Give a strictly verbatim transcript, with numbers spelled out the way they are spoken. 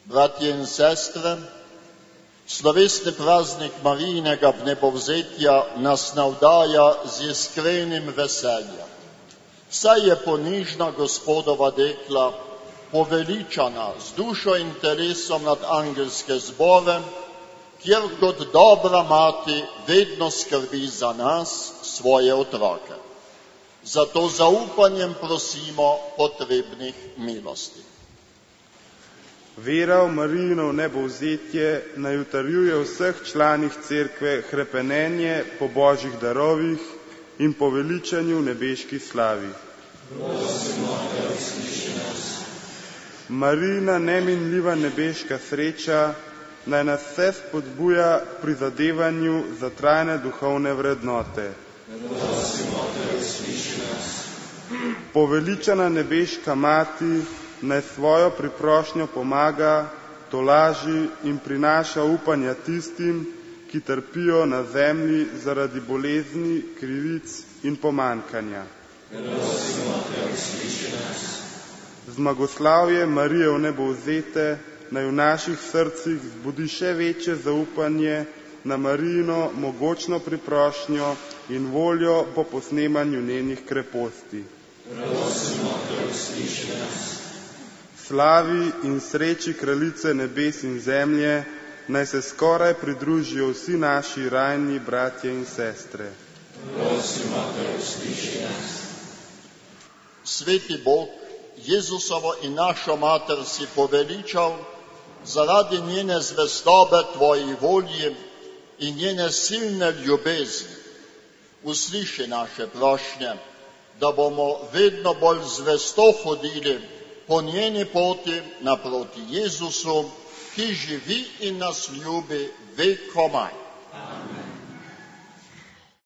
Bratje in sestre, slovesni praznik Marijinega vnebovzetja nas navdaja z iskrenim veseljem. Saj je ponižna Gospodova dekla, poveličana z dušo in telesom nad angelske zbore, kjer kot dobra mati vedno skrbi za nas, svoje otroke. Zato zaupanjem prosimo potrebnih milosti. Vera v Marijino vnebovzetje naj utrjuje v vseh članih cerkve hrepenenje po božjih darovih in po veličanju nebeški slavi. Prosimo te, usliši nas. Marijina neminljiva nebeška sreča naj nas vse spodbuja k prizadevanju za trajne duhovne vrednote. Prosimo te, usliši nas. Poveličana nebeška mati naj svojo priprošnjo pomaga, tolaži in prinaša upanja tistim, ki trpijo na zemlji zaradi bolezni, krivic in pomankanja. Prosimo te, usliši nas. Zmagoslavje Marije vnebovzete naj v naših srcih zbudi še večje zaupanje na Marijino mogočno priprošnjo in voljo po posnemanju njenih kreposti. Prosimo te, usliši nas. Slavi in sreči kraljice nebes in zemlje naj se skoraj pridružijo vsi naši rajni bratje in sestre. Prosimo te, usliši nas. Sveti Bog, Jezusovo in našo mater si poveličal zaradi njene zvestobe tvoji volji in njene silne ljubezni. Usliši naše prošnje, da bomo vedno bolj zvesto hodili po njeni poti naproti Jezusu, ki živi in nas ljubi vekomaj.